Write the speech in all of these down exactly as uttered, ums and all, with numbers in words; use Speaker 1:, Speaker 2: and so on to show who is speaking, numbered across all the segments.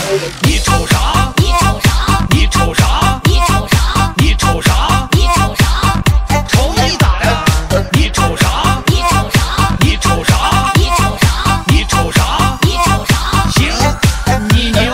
Speaker 1: 你瞅啥？
Speaker 2: 你瞅啥？
Speaker 1: 你瞅啥？
Speaker 2: 你瞅啥？
Speaker 1: 你瞅啥？
Speaker 2: 你瞅啥？
Speaker 1: 瞅你咋的？你瞅啥？
Speaker 2: 你瞅啥？
Speaker 1: 你瞅啥？
Speaker 2: 你瞅啥？
Speaker 1: 你瞅啥？
Speaker 2: 你瞅啥？
Speaker 1: 行，你牛。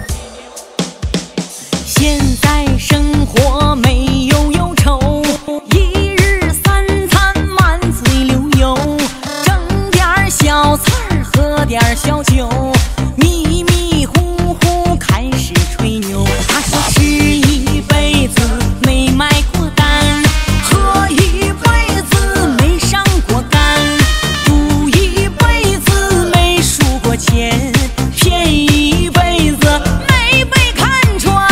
Speaker 3: 现在生活没有忧愁，一日三餐满嘴流油，整点儿小菜儿，喝点儿小酒，迷迷糊糊开始吹牛。他说吃一辈子没买过单，喝一辈子没上过杆，赌一辈子没输过钱，骗一辈子没被看穿。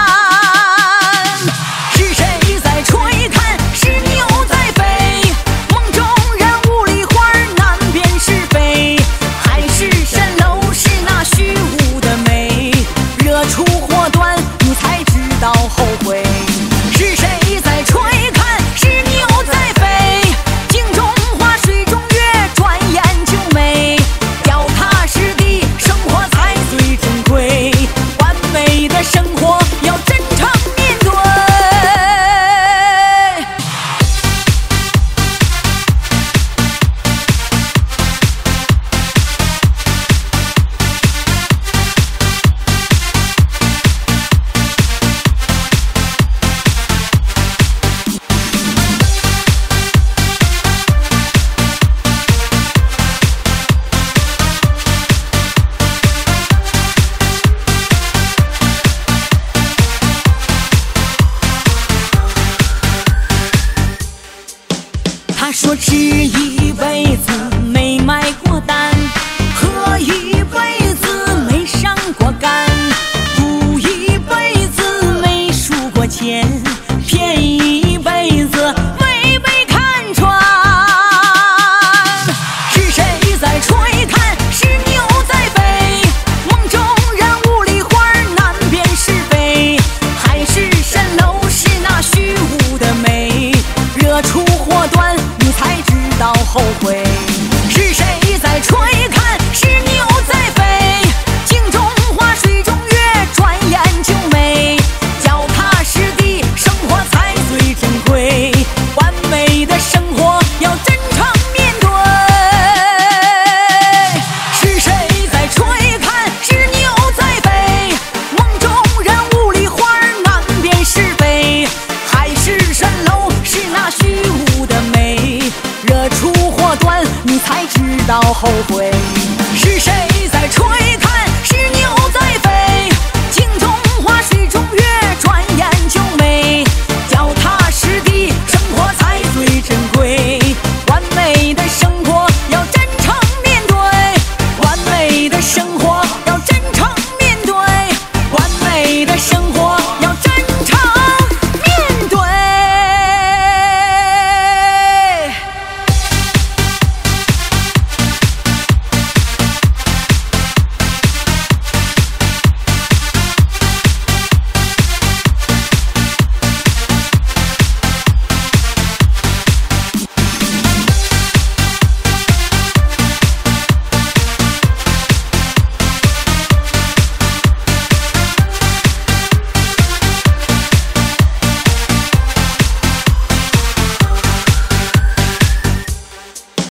Speaker 3: 是谁在吹看？是牛在飞。梦中人雾里花，难辨是非。海市蜃楼是那虚无的美，惹出祸端你才知道后悔。是谁在吹看？是牛在飞。镜中花，水中月，转眼就没。脚踏实地，生活才最珍贵。完美的生活要真诚面对。他说吃一辈子没买过单，喝一辈子没上过杆，赌一辈子没输过钱，骗一辈子没被看穿。是谁在吹看？是牛在飞。梦中人雾里花，难辨是非。海市蜃楼是那虚无的美，惹出祸端你才知道后悔。是谁在吹看？是牛在飞。镜中花，水中月，转眼就没。脚踏实地，生活才最珍贵。完美的生活要真诚面对。是谁在吹看？是牛在飞。梦中人雾里花，难辨是非。海市蜃楼是那虚无的美，惹出祸端你才知道后悔。